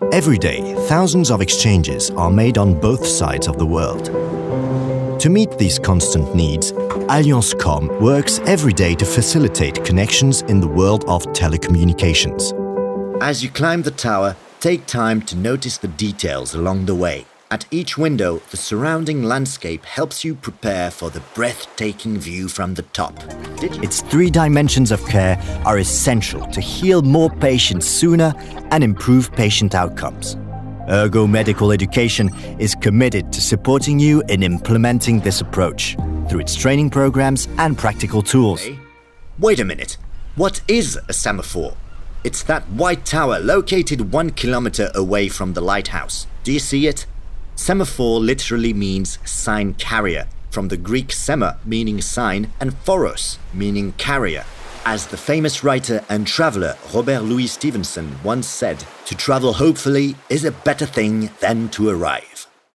Every day, thousands of exchanges are made on both sides of the world. To meet these constant needs, Allianz Com works every day to facilitate connections in the world of telecommunications. As you climb the tower, take time to notice the details along the way. At each window, the surrounding landscape helps you prepare for the breathtaking view from the top. Its 3 dimensions of care are essential to heal more patients sooner and improve patient outcomes. Ergo Medical Education is committed to supporting you in implementing this approach through its training programs and practical tools. Hey, wait a minute. What is a semaphore? It's that white tower located 1 kilometer away from the lighthouse. Do you see it? Semaphore literally means sign carrier, from the Greek sema meaning sign and phoros meaning carrier. As the famous writer and traveler Robert Louis Stevenson once said, to travel hopefully is a better thing than to arrive.